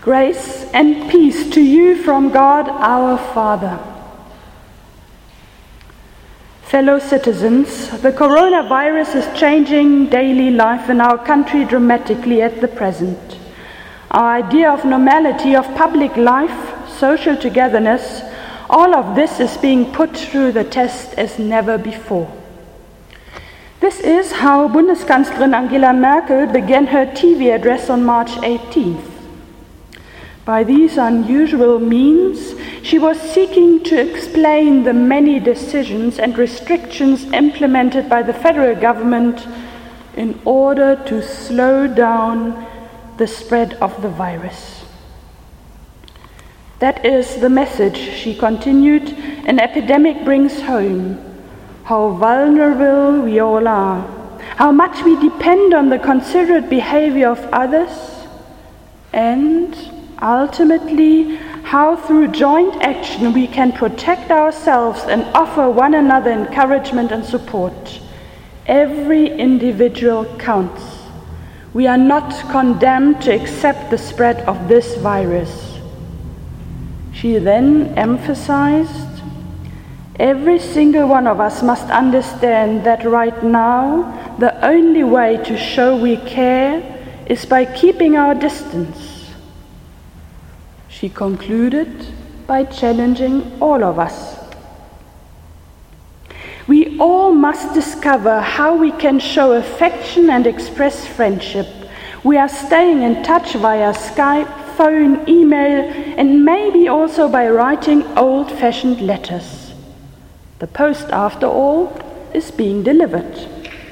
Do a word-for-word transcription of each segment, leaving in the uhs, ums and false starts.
Grace and peace to you from God our Father. Fellow citizens, the coronavirus is changing daily life in our country dramatically at the present. Our idea of normality, of public life, social togetherness, all of this is being put through the test as never before. This is how Bundeskanzlerin Angela Merkel began her T V address on March eighteenth. By these unusual means, she was seeking to explain the many decisions and restrictions implemented by the federal government in order to slow down the spread of the virus. That is the message, she continued, an epidemic brings home. How vulnerable we all are, how much we depend on the considerate behavior of others, and ultimately, how through joint action we can protect ourselves and offer one another encouragement and support. Every individual counts. We are not condemned to accept the spread of this virus. She then emphasized, every single one of us must understand that right now, the only way to show we care is by keeping our distance. She concluded by challenging all of us. We all must discover how we can show affection and express friendship. We are staying in touch via Skype, phone, email, and maybe also by writing old-fashioned letters. The post, after all, is being delivered.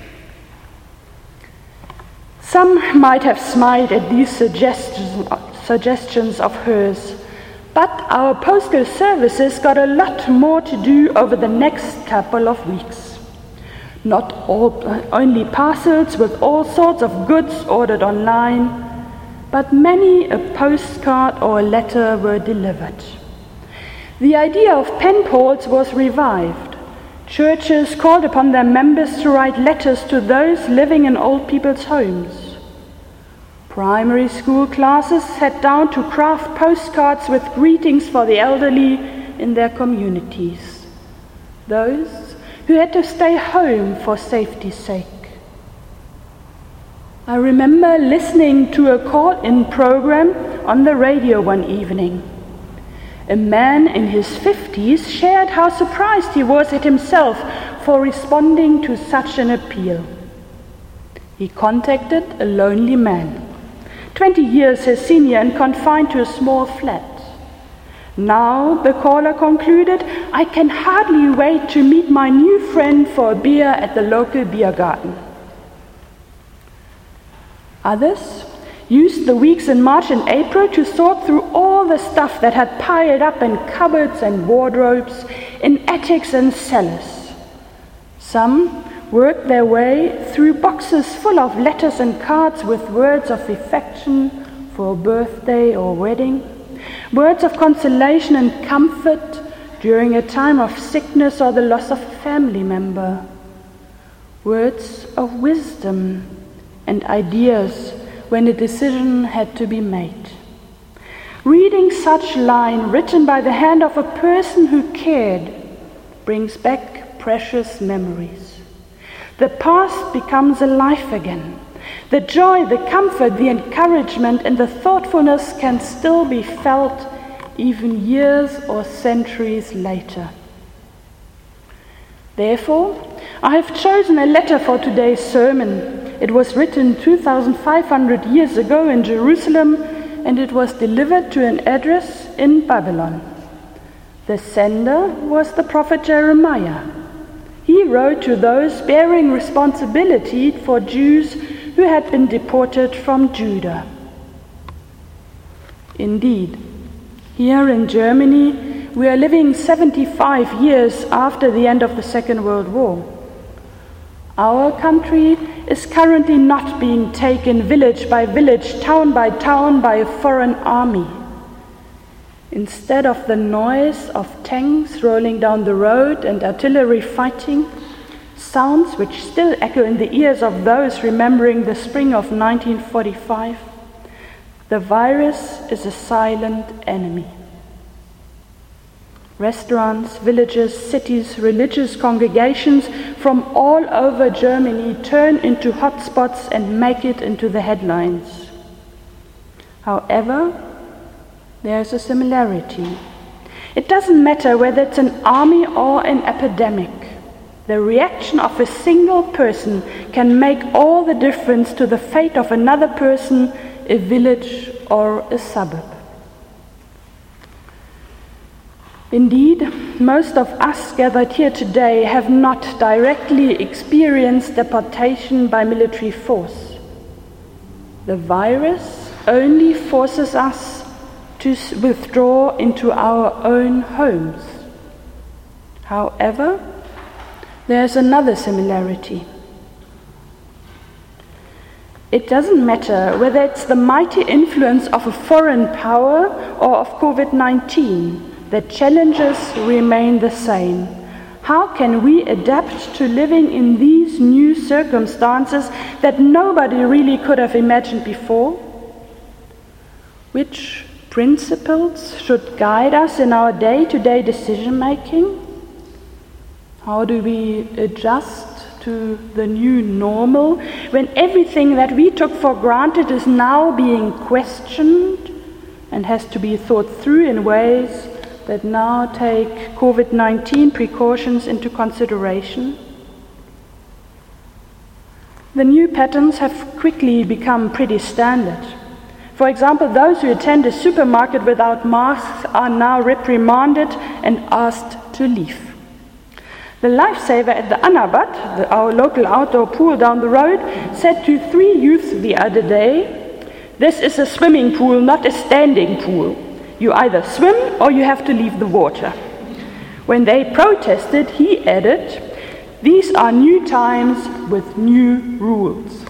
Some might have smiled at these suggestions suggestions of hers, but our postal services got a lot more to do over the next couple of weeks. Not all, only parcels with all sorts of goods ordered online, but many a postcard or a letter were delivered. The idea of pen pals was revived. Churches called upon their members to write letters to those living in old people's homes. Primary school classes sat down to craft postcards with greetings for the elderly in their communities, those who had to stay home for safety's sake. I remember listening to a call-in program on the radio one evening. A man in his fifties shared how surprised he was at himself for responding to such an appeal. He contacted a lonely man, twenty years his senior and confined to a small flat. Now, the caller concluded, I can hardly wait to meet my new friend for a beer at the local beer garden. Others used the weeks in March and April to sort through all the stuff that had piled up in cupboards and wardrobes, in attics and cellars. Some worked their way through boxes full of letters and cards with words of affection for a birthday or wedding, words of consolation and comfort during a time of sickness or the loss of a family member, words of wisdom and ideas when a decision had to be made. Reading such line written by the hand of a person who cared brings back precious memories. The past becomes alive again. The joy, the comfort, the encouragement, and the thoughtfulness can still be felt even years or centuries later. Therefore, I have chosen a letter for today's sermon. It was written two thousand five hundred years ago in Jerusalem, and it was delivered to an address in Babylon. The sender was the prophet Jeremiah. He wrote to those bearing responsibility for Jews who had been deported from Judah. Indeed, here in Germany, we are living seventy-five years after the end of the Second World War. Our country is currently not being taken village by village, town by town by a foreign army. Instead of the noise of tanks rolling down the road and artillery fighting, sounds which still echo in the ears of those remembering the spring of nineteen forty-five, The virus is a silent enemy. Restaurants, villages, cities, religious congregations from all over Germany turn into hotspots and make it into the headlines. However, there's a similarity. It doesn't matter whether it's an army or an epidemic. The reaction of a single person can make all the difference to the fate of another person, a village, or a suburb. Indeed, most of us gathered here today have not directly experienced deportation by military force. The virus only forces us to withdraw into our own homes. However, there's another similarity. It doesn't matter whether it's the mighty influence of a foreign power or of COVID nineteen. The challenges remain the same. How can we adapt to living in these new circumstances that nobody really could have imagined before? Which principles should guide us in our day-to-day decision-making? How do we adjust to the new normal when everything that we took for granted is now being questioned and has to be thought through in ways that now take COVID nineteen precautions into consideration? The new patterns have quickly become pretty standard. For example, those who attend a supermarket without masks are now reprimanded and asked to leave. The lifesaver at the Annabad, the, our local outdoor pool down the road, said to three youths the other day, "This is a swimming pool, not a standing pool. You either swim or you have to leave the water." When they protested, he added, "These are new times with new rules."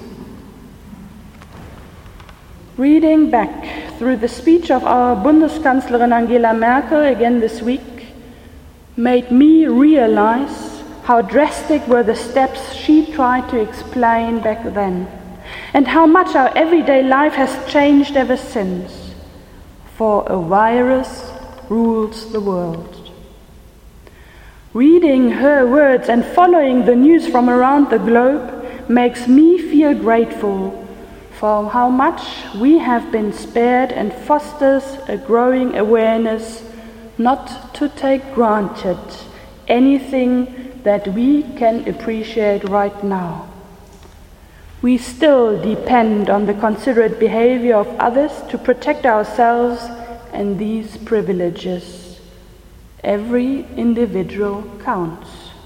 Reading back through the speech of our Bundeskanzlerin Angela Merkel again this week made me realize how drastic were the steps she tried to explain back then, and how much our everyday life has changed ever since. For a virus rules the world. Reading her words and following the news from around the globe makes me feel grateful for how much we have been spared and fosters a growing awareness not to take granted anything that we can appreciate right now. We still depend on the considerate behavior of others to protect ourselves and these privileges. Every individual counts.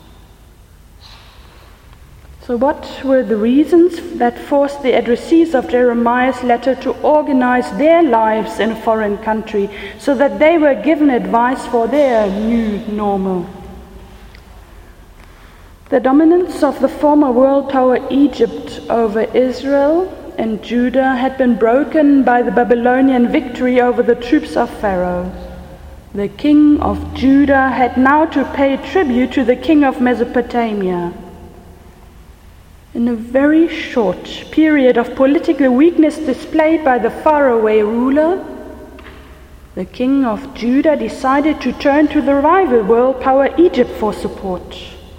So what were the reasons that forced the addressees of Jeremiah's letter to organize their lives in a foreign country so that they were given advice for their new normal? The dominance of the former world power Egypt over Israel and Judah had been broken by the Babylonian victory over the troops of Pharaoh. The king of Judah had now to pay tribute to the king of Mesopotamia. In a very short period of political weakness displayed by the faraway ruler, the king of Judah decided to turn to the rival world power Egypt for support.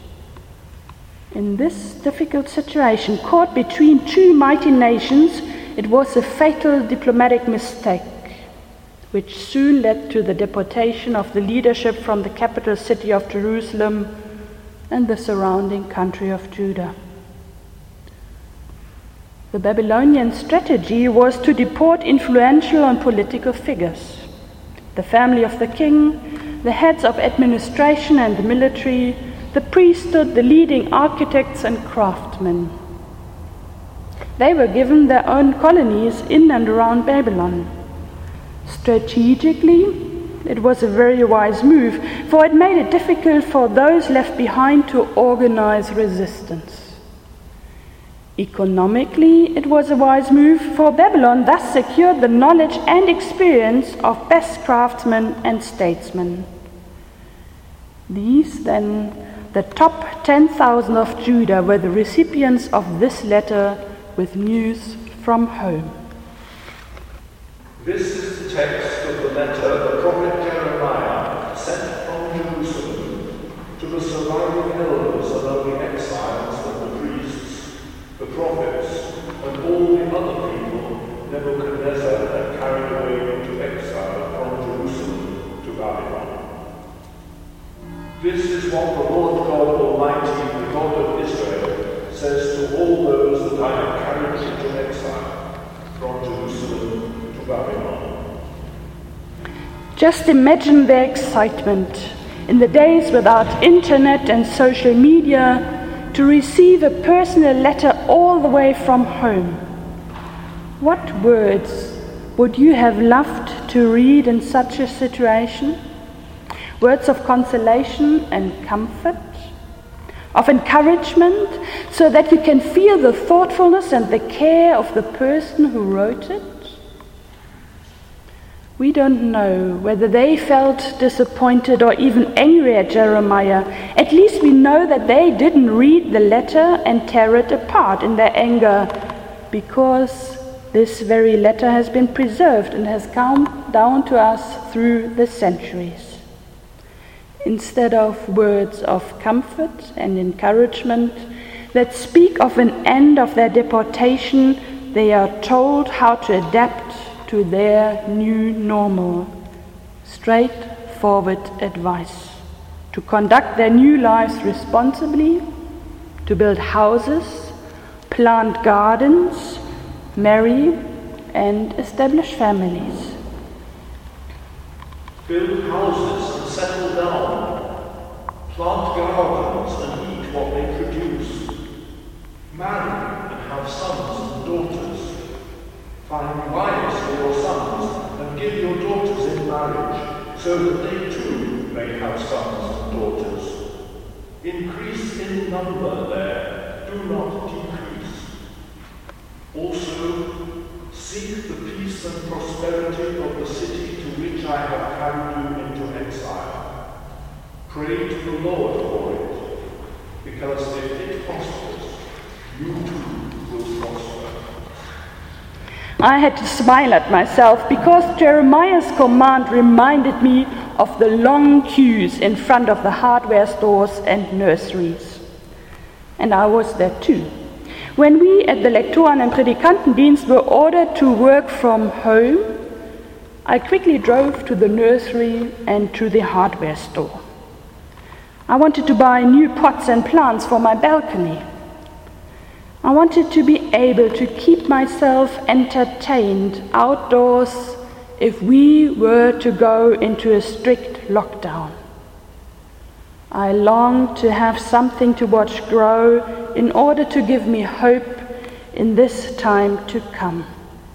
In this difficult situation, caught between two mighty nations, it was a fatal diplomatic mistake, which soon led to the deportation of the leadership from the capital city of Jerusalem and the surrounding country of Judah. The Babylonian strategy was to deport influential and political figures, the family of the king, the heads of administration and the military, the priesthood, the leading architects and craftsmen. They were given their own colonies in and around Babylon. Strategically, it was a very wise move, for it made it difficult for those left behind to organize resistance. Economically, it was a wise move, for Babylon thus secured the knowledge and experience of best craftsmen and statesmen. These, then, the top ten thousand of Judah, were the recipients of this letter with news from home. This is the text of the letter the prophet Jeremiah sent from Jerusalem to the surviving elders among the exiles and the priests, the prophets, and all the other people Nebuchadnezzar had carried away into exile from Jerusalem to Babylon. This is what the Lord God Almighty, the God of Israel, says to all those that I have carried into exile from Jerusalem to Babylon. Just imagine their excitement in the days without internet and social media to receive a personal letter all the way from home. What words would you have loved to read in such a situation? Words of consolation and comfort, of encouragement, so that you can feel the thoughtfulness and the care of the person who wrote it? We don't know whether they felt disappointed or even angry at Jeremiah. At least we know that they didn't read the letter and tear it apart in their anger, because this very letter has been preserved and has come down to us through the centuries. Instead of words of comfort and encouragement that speak of an end of their deportation, they are told how to adapt to their new normal. Straightforward advice: to conduct their new lives responsibly, to build houses, plant gardens, marry, and establish families. Build houses and settle down. Plant gardens and eat what they produce. Marry and have sons and daughters. Find wives for your sons and give your daughters in marriage, so that they too may have sons and daughters. Increase in number there, do not decrease. Also, seek the peace and prosperity of the city to which I have carried you into exile. Pray to the Lord for it, because if it prospers, you too will prosper. I had to smile at myself because Jeremiah's command reminded me of the long queues in front of the hardware stores and nurseries. And I was there too. When we at the Lektoren- and Predikantendienst were ordered to work from home, I quickly drove to the nursery and to the hardware store. I wanted to buy new pots and plants for my balcony. I wanted to be able to keep myself entertained outdoors if we were to go into a strict lockdown. I longed to have something to watch grow in order to give me hope in this time to come.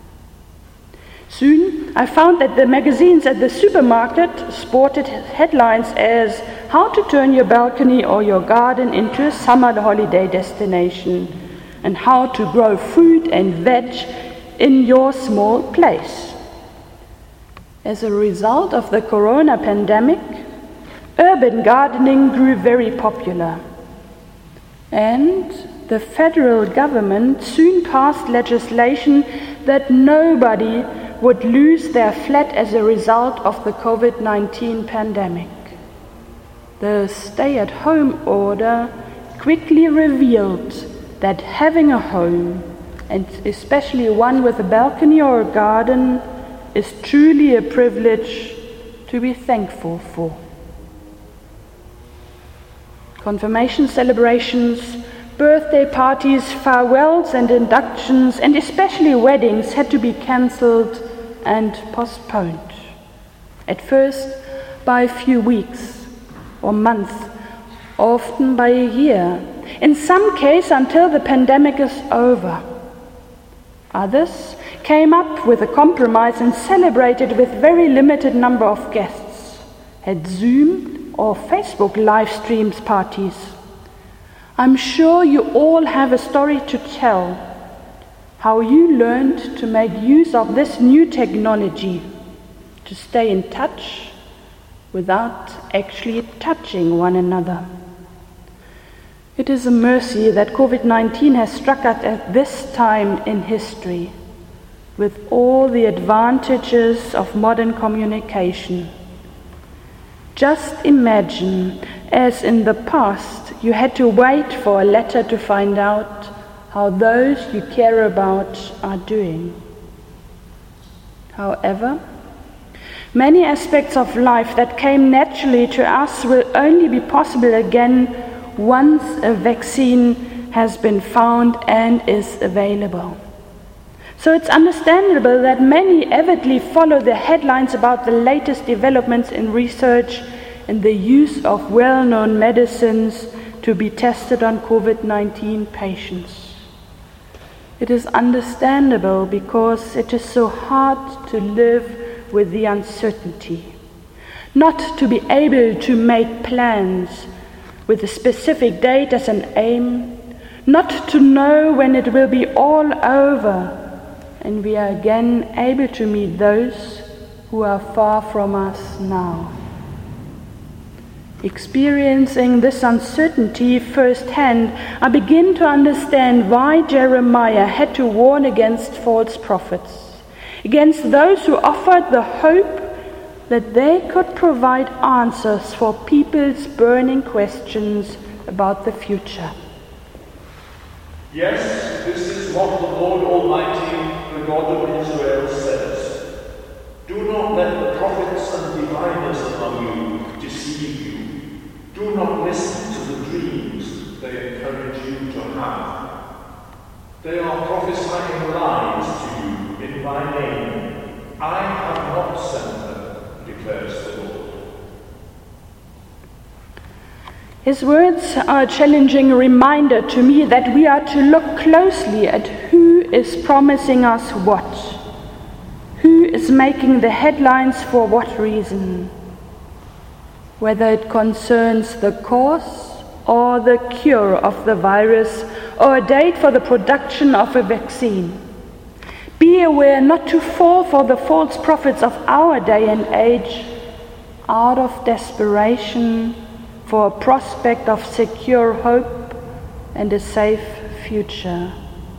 Soon I found that the magazines at the supermarket sported headlines as "How to turn your balcony or your garden into a summer holiday destination," and "How to grow fruit and veg in your small place." As a result of the corona pandemic, urban gardening grew very popular. And the federal government soon passed legislation that nobody would lose their flat as a result of the covid nineteen pandemic. The stay-at-home order quickly revealed that having a home, and especially one with a balcony or a garden, is truly a privilege to be thankful for. Confirmation celebrations, birthday parties, farewells and inductions, and especially weddings had to be cancelled and postponed. At first by a few weeks or months, often by a year, in some case until the pandemic is over. Others came up with a compromise and celebrated with very limited number of guests, had Zoom or Facebook live streams parties. I'm sure you all have a story to tell, how you learned to make use of this new technology to stay in touch without actually touching one another. It is a mercy that covid nineteen has struck us at this time in history. with all the advantages of modern communication. Just imagine, as in the past, you had to wait for a letter to find out how those you care about are doing. However, many aspects of life that came naturally to us will only be possible again once a vaccine has been found and is available. So it's understandable that many avidly follow the headlines about the latest developments in research and the use of well-known medicines to be tested on COVID nineteen patients. It is understandable because it is so hard to live with the uncertainty, not to be able to make plans with a specific date as an aim, not to know when it will be all over and we are again able to meet those who are far from us now. Experiencing this uncertainty firsthand, I begin to understand why Jeremiah had to warn against false prophets, against those who offered the hope that they could provide answers for people's burning questions about the future. Yes, this is what the Lord Almighty, the God of Israel, says. Do not let the prophets and diviners among you deceive you. Do not listen to the dreams they encourage you to have. They are prophesying lies to you in my name. I have not sent them, declares the Lord. His words are a challenging reminder to me that we are to look closely at who is promising us what, who is making the headlines for what reason, whether it concerns the cause or the cure of the virus or a date for the production of a vaccine. Be aware not to fall for the false prophets of our day and age out of desperation for a prospect of secure hope and a safe future.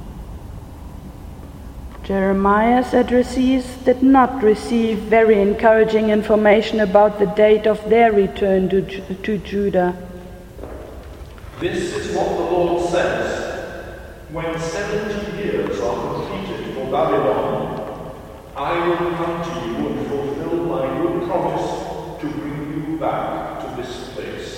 Jeremiah's addressees did not receive very encouraging information about the date of their return to, to Judah. This is what the Lord says. When seventy years are completed for Babylon, I will come to you and fulfill my good promise to bring you back to this place.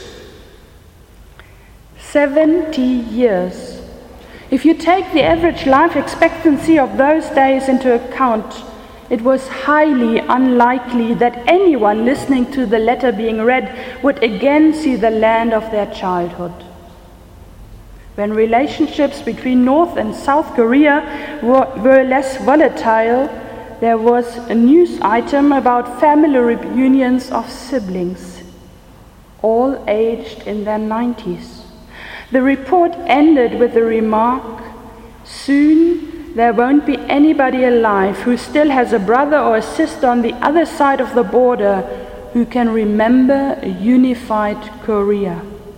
Seventy years. If you take the average life expectancy of those days into account, it was highly unlikely that anyone listening to the letter being read would again see the land of their childhood. When relationships between North and South Korea were, were less volatile, there was a news item about family reunions of siblings, all aged in their nineties. The report ended with the remark, "Soon there won't be anybody alive who still has a brother or a sister on the other side of the border who can remember a unified Korea."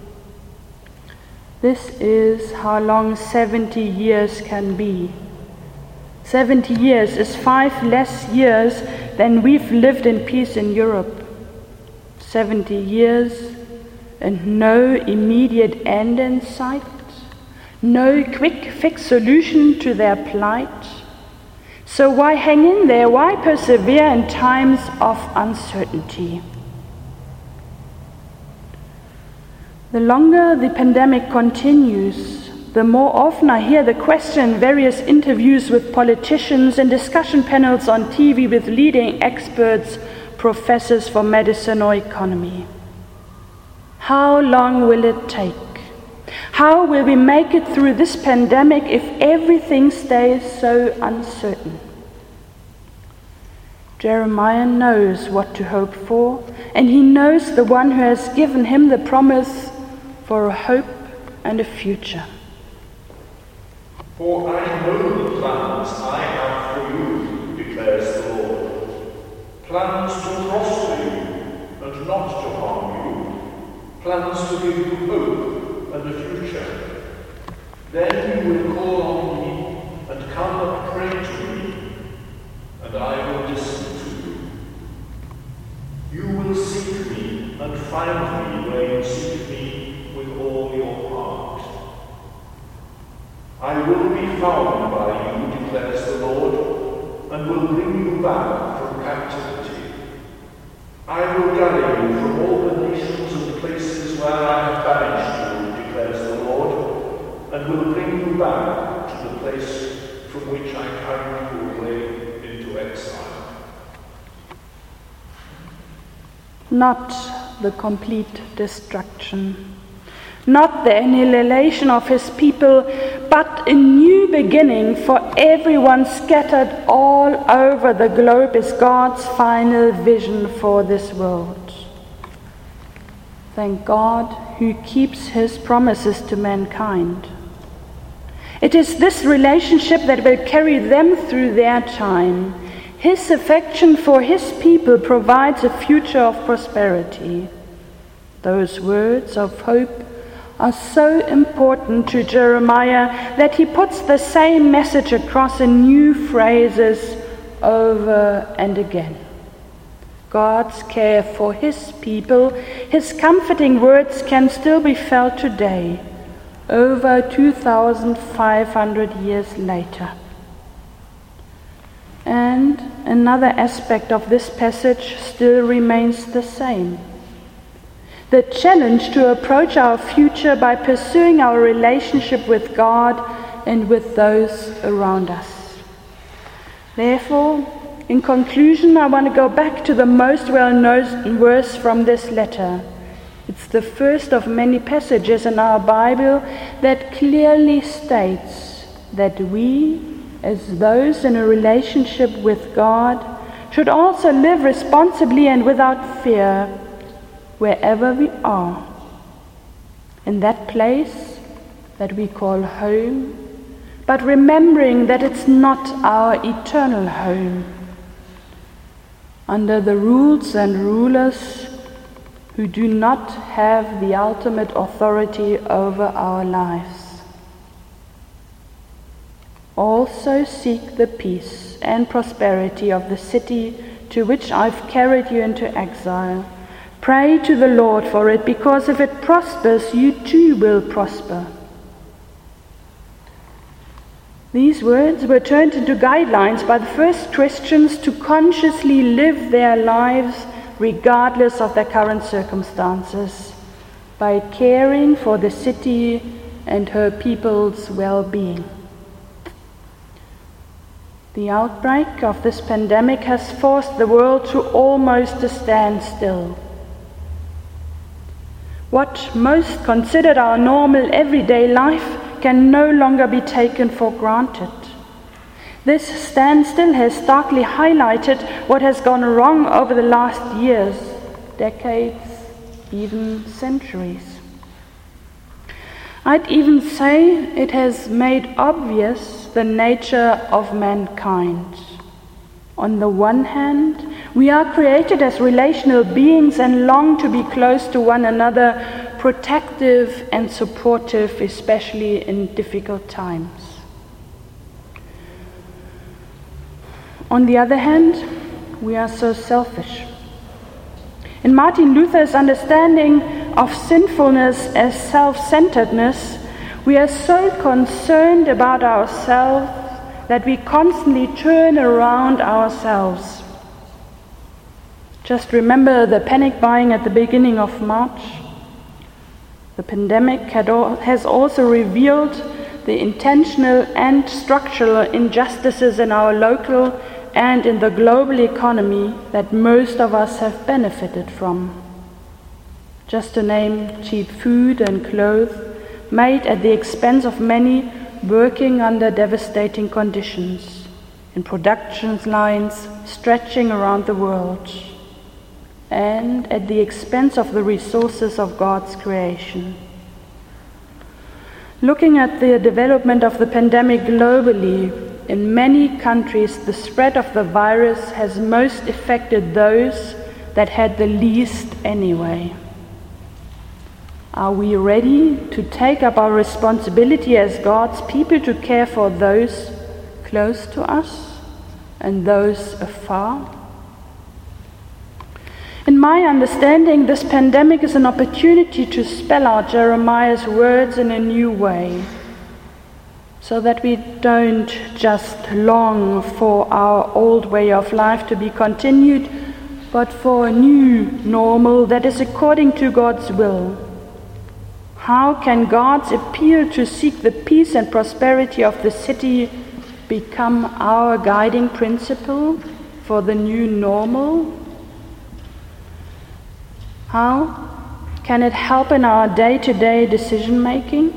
This is how long seventy years can be. seventy years is five less years than we've lived in peace in Europe. seventy years and no immediate end in sight, no quick fix solution to their plight. So why hang in there? Why persevere in times of uncertainty? The longer the pandemic continues, the more often I hear the question in various interviews with politicians and discussion panels on T V with leading experts, professors for medicine or economy. How long will it take? How will we make it through this pandemic if everything stays so uncertain? Jeremiah knows what to hope for, and he knows the one who has given him the promise for a hope and a future. For I know the plans I have for you, declares the Lord. Plans to prosper you and not to harm you. Plans to give you hope and a future. Then you will call on me and come and pray to me, and I will listen to you. You will seek me and find me where you seek me with all your heart. I will be found by you, declares the Lord, and will bring you back from captivity. I will gather you from all the nations and places where I have banished you, declares the Lord, and will bring you back to the place from which I carried you away into exile. Not the complete destruction, not the annihilation of his people, but a new beginning for everyone scattered all over the globe is God's final vision for this world. Thank God who keeps his promises to mankind. It is this relationship that will carry them through their time. His affection for his people provides a future of prosperity. Those words of hope are so important to Jeremiah that he puts the same message across in new phrases over and again. God's care for his people, his comforting words can still be felt today, over two thousand five hundred years later. And another aspect of this passage still remains the same. The challenge to approach our future by pursuing our relationship with God and with those around us. Therefore, in conclusion, I want to go back to the most well-known verse from this letter. It's the first of many passages in our Bible that clearly states that we, as those in a relationship with God, should also live responsibly and without fear wherever we are, in that place that we call home, but remembering that it's not our eternal home, under the rules and rulers who do not have the ultimate authority over our lives. Also seek the peace and prosperity of the city to which I've carried you into exile. Pray to the Lord for it, because if it prospers, you too will prosper. These words were turned into guidelines by the first Christians to consciously live their lives regardless of their current circumstances, by caring for the city and her people's well-being. The outbreak of this pandemic has forced the world to almost a standstill. What most considered our normal everyday life can no longer be taken for granted. This standstill has starkly highlighted what has gone wrong over the last years, decades, even centuries. I'd even say it has made obvious the nature of mankind. On the one hand, we are created as relational beings and long to be close to one another, protective and supportive, especially in difficult times. On the other hand, we are so selfish. In Martin Luther's understanding of sinfulness as self-centeredness, we are so concerned about ourselves that we constantly turn around ourselves. Just remember the panic buying at the beginning of March. The pandemic had al- has also revealed the intentional and structural injustices in our local and in the global economy that most of us have benefited from. Just to name cheap food and clothes made at the expense of many working under devastating conditions, in production lines stretching around the world, and at the expense of the resources of God's creation. Looking at the development of the pandemic globally, in many countries the spread of the virus has most affected those that had the least anyway. Are we ready to take up our responsibility as God's people to care for those close to us, and those afar? In my understanding, this pandemic is an opportunity to spell out Jeremiah's words in a new way, so that we don't just long for our old way of life to be continued, but for a new normal that is according to God's will. How can God's appeal to seek the peace and prosperity of the city become our guiding principle for the new normal? How can it help in our day-to-day decision-making?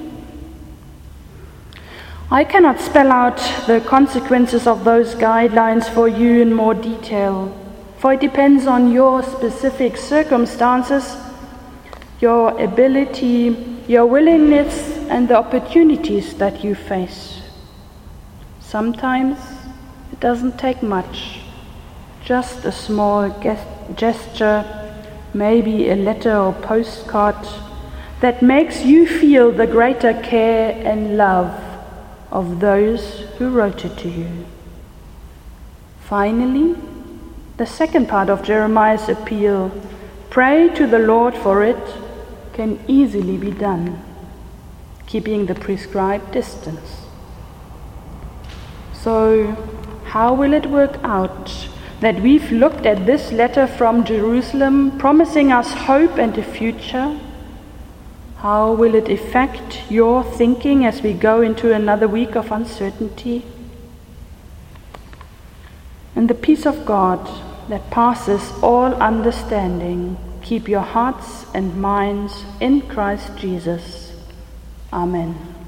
I cannot spell out the consequences of those guidelines for you in more detail, for it depends on your specific circumstances, your ability, your willingness, and the opportunities that you face. Sometimes it doesn't take much, just a small gesture, maybe a letter or postcard, that makes you feel the greater care and love of those who wrote it to you. Finally, the second part of Jeremiah's appeal, pray to the Lord for it, can easily be done, keeping the prescribed distance. So, how will it work out that we've looked at this letter from Jerusalem, promising us hope and a future? How will it affect your thinking as we go into another week of uncertainty? And the peace of God that passes all understanding, keep your hearts and minds in Christ Jesus. Amen.